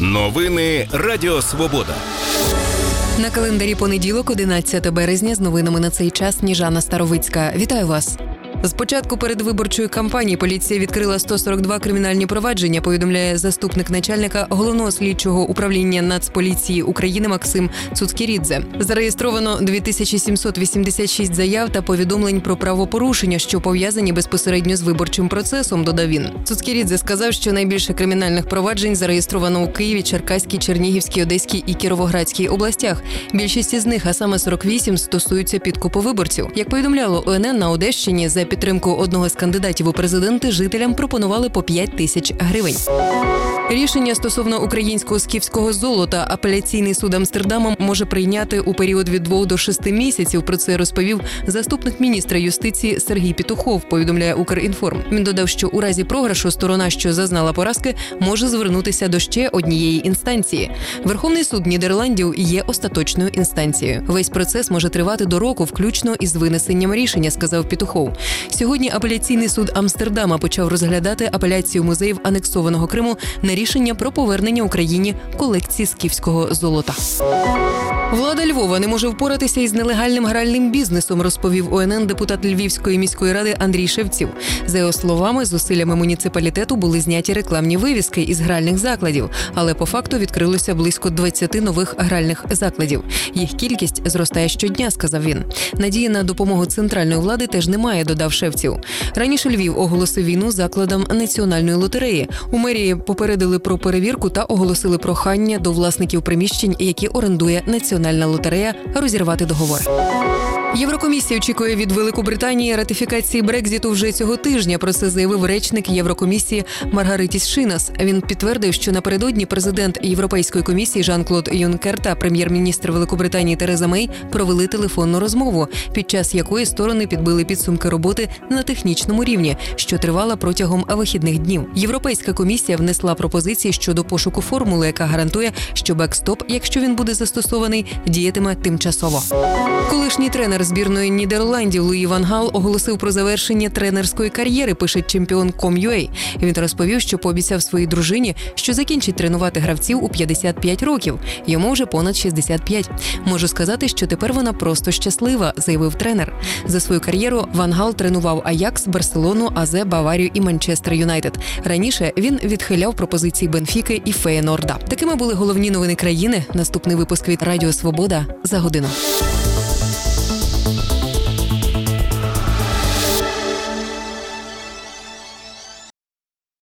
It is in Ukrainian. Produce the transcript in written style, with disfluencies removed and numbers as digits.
Новини Радіо Свобода. На календарі понеділок, 11 березня, з новинами на цей час Сніжана Старовицька. Вітаю вас! З початку передвиборчої кампанії поліція відкрила 142 кримінальні провадження, повідомляє заступник начальника Головного слідчого управління Нацполіції України Максим Цуцкірідзе. Зареєстровано 2786 заяв та повідомлень про правопорушення, що пов'язані безпосередньо з виборчим процесом, додав він. Цуцкірідзе сказав, що найбільше кримінальних проваджень зареєстровано у Києві, Черкаській, Чернігівській, Одеській і Кіровоградській областях. Більшість із них, а саме 48, стосуються підкупу виборців. Як повідомляло ОНН, на Одещині за підтримку одного з кандидатів у президенти жителям пропонували по 5 тисяч гривень. Рішення стосовно українського скіфського золота апеляційний суд Амстердама може прийняти у період від 2 до 6 місяців. Про це розповів заступник міністра юстиції Сергій Петухов, повідомляє Укрінформ. Він додав, що у разі програшу сторона, що зазнала поразки, може звернутися до ще однієї інстанції. Верховний суд Нідерландів є остаточною інстанцією. Весь процес може тривати до року, включно із винесенням рішення, сказав Петухов. Сьогодні апеляційний суд Амстердама почав розглядати апеляцію музеїв анексованого Криму на рішення про повернення Україні колекції скіфського золота. Влада Львова не може впоратися із нелегальним гральним бізнесом, розповів ОНН депутат Львівської міської ради Андрій Шевців. За його словами, зусиллями муніципалітету були зняті рекламні вивіски із гральних закладів, але по факту відкрилося близько 20 нових гральних закладів. Їх кількість зростає щодня, сказав він. Надії на допомогу центральної влади теж немає, додав Шевців. Раніше Львів оголосив війну закладам Національної лотереї. У мерії попередили про перевірку та оголосили прохання до власників приміщень, які орендує Національна лотерея, розірвати договор. Єврокомісія очікує від Великобританії ратифікації Брекзиту вже цього тижня. Про це заявив речник Єврокомісії Маргаритіс Шинас. Він підтвердив, що напередодні президент Європейської комісії Жан-Клод Юнкер та прем'єр-міністр Великобританії Тереза Мей провели телефонну розмову, під час якої сторони підбили підсумки роботи на технічному рівні, що тривала протягом вихідних днів. Європейська комісія внесла пропозиції щодо пошуку формули, яка гарантує, що бекстоп, якщо він буде застосований, діятиме тимчасово. Колишній тренер збірної Нідерландів Луї Ван Гал оголосив про завершення тренерської кар'єри, пише чемпіон.com.ua. Він розповів, що пообіцяв своїй дружині, що закінчить тренувати гравців у 55 років. Йому вже понад 65. «Можу сказати, що тепер вона просто щаслива», – заявив тренер. За свою кар'єру Ван Гал тренував Аякс, Барселону, АЗ, Баварію і Манчестер Юнайтед. Раніше він відхиляв пропозиції Бенфіки і Феєнорда. Такими були головні новини країни. Наступний випуск від Радіо Свобода за годину.